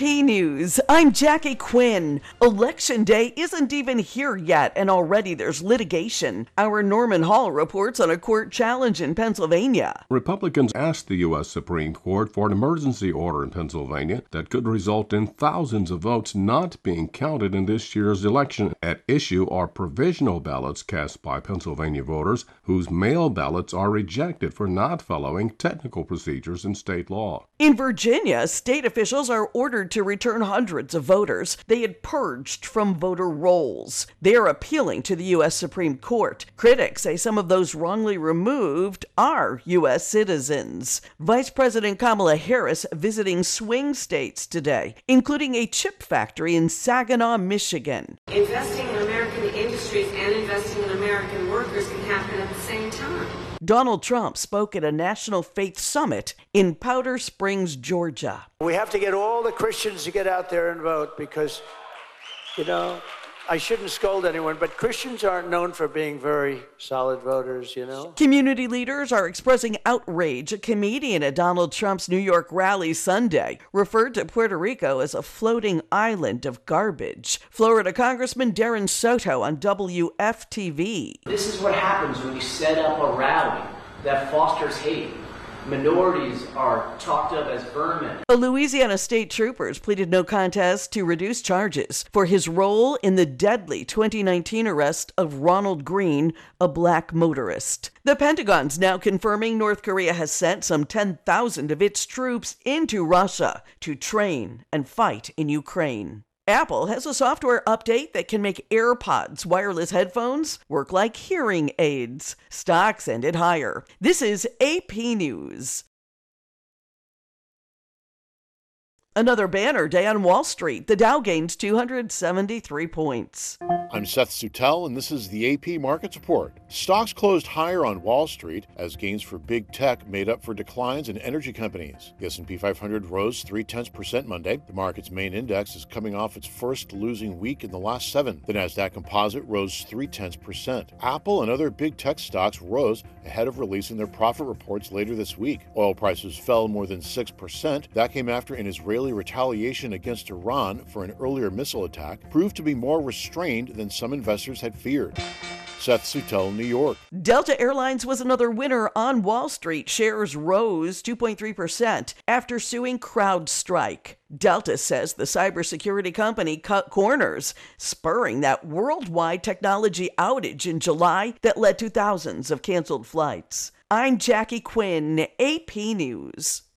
AP News, I'm Jackie Quinn. Election Day isn't even here yet, and already there's litigation. Our Norman Hall reports on a court challenge in Pennsylvania. Republicans asked the U.S. Supreme Court for an emergency order in Pennsylvania that could result in thousands of votes not being counted in this year's election. At issue are provisional ballots cast by Pennsylvania voters whose mail ballots are rejected for not following technical procedures in state law. In Virginia, state officials are ordered to return hundreds of voters they had purged from voter rolls. They are appealing to the U.S. Supreme Court. Critics say some of those wrongly removed are U.S. citizens. Vice President Kamala Harris visiting swing states today, including a chip factory in Saginaw, Michigan. Investing in American industries and investing in American workers can happen at the same time. Donald Trump spoke at a national faith summit in Powder Springs, Georgia. We have to get all the Christians to get out there and vote because, I shouldn't scold anyone, but Christians aren't known for being very solid voters, Community leaders are expressing outrage. A comedian at Donald Trump's New York rally Sunday referred to Puerto Rico as a floating island of garbage. Florida Congressman Darren Soto on WFTV. This is what happens when you set up a rally that fosters hate. Minorities are talked of as vermin. Louisiana state troopers pleaded no contest to reduce charges for his role in the deadly 2019 arrest of Ronald Green, a black motorist. The Pentagon's now confirming North Korea has sent some 10,000 of its troops into Russia to train and fight in Ukraine. Apple has a software update that can make AirPods wireless headphones work like hearing aids. Stocks ended higher. This is AP News. Another banner day on Wall Street. The Dow gains 273 points. I'm Seth Sutel, and this is the AP Markets Report. Stocks closed higher on Wall Street as gains for big tech made up for declines in energy companies. The S&P 500 rose 0.3% Monday. The market's main index is coming off its first losing week in the last 7. The Nasdaq Composite rose 0.3%. Apple and other big tech stocks rose ahead of releasing their profit reports later this week. Oil prices fell more than 6%. That came after an Israeli retaliation against Iran for an earlier missile attack proved to be more restrained than some investors had feared. Seth Sutel, New York. Delta Airlines was another winner on Wall Street. Shares rose 2.3% after suing CrowdStrike. Delta says the cybersecurity company cut corners, spurring that worldwide technology outage in July that led to thousands of canceled flights. I'm Jackie Quinn, AP News.